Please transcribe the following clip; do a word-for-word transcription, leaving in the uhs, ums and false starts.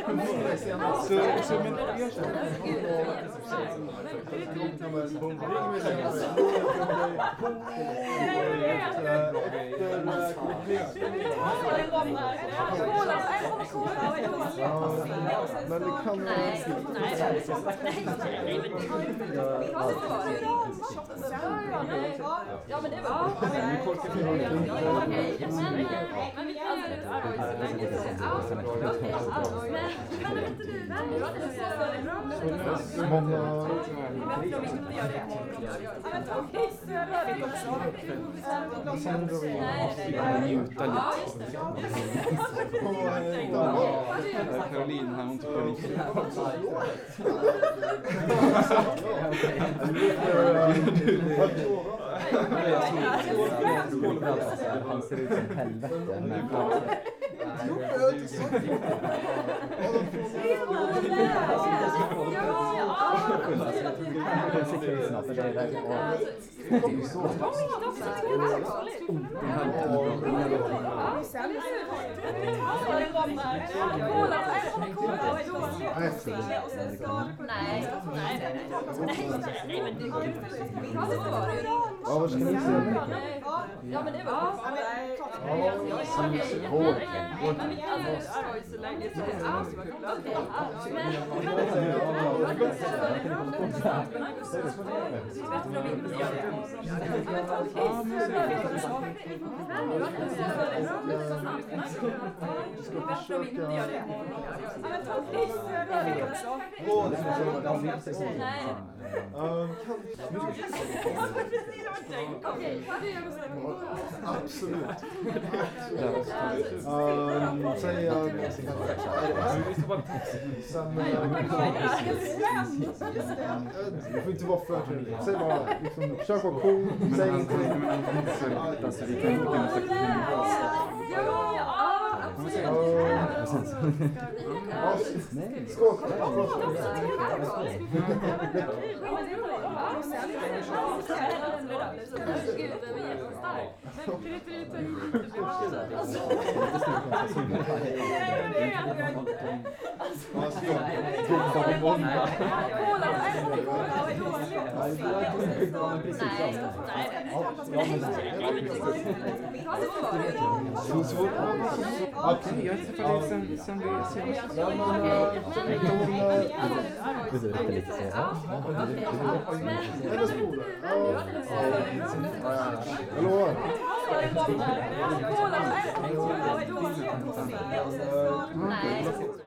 Så, så men jag känner men det kan vara ja, men det var okej. Men vi kan det så länge. Ja, men inte du. många njuta lite. Caroline här, hon tycker lite. Han ser ut som helvete. Ja, vad ska ni säga? Ja, men det var Absolut. Um, säg jag det får inte vara för säg bara liksom, försök vara cool, säg ingenting. Alltså vi kan inte kunna sagt Skål! Okej, jag träffade dig sen, sen vi senast. Vill du rätta lite så? Eller spola. Jag lovar. Nej.